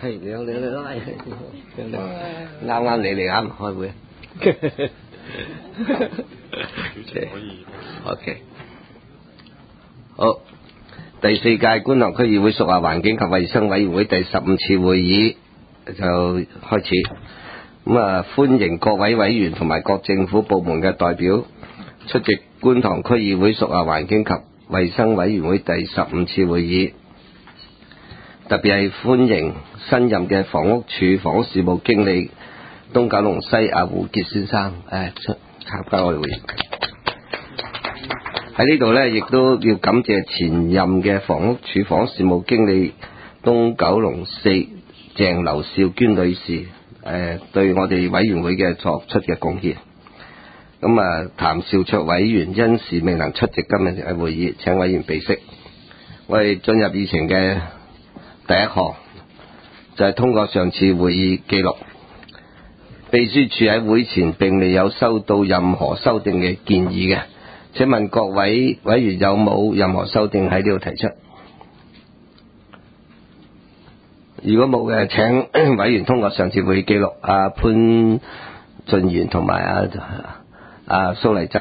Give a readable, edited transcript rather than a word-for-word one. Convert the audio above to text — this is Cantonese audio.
係你啱你嚟啱開會。OK， 好，第4屆觀塘區議會屬下環境及衛生委員會第15次會議就開始。歡迎各位委員同埋各政府部門嘅代表出席觀塘區議會屬下環境及衛生委員會第15次會議。特別係歡迎新任嘅房屋署房屋事務經理東九龍西胡傑先生參加我哋會議。喺呢度呢，亦都要感謝前任嘅房屋署房屋事務經理東九龍4鄭劉少娟女士對我哋委員會嘅作出嘅貢獻。譚兆卓委員因事未能出席今日嘅會議，請委員備悉。我哋進入議程嘅第一項就係通過上次會議記錄。秘書處喺會前並未有收到任何修訂嘅建議嘅，請問各位委員有冇任何修訂喺呢度提出？如果冇嘅，請委員通過上次會議記錄。潘俊賢同埋蘇麗珍。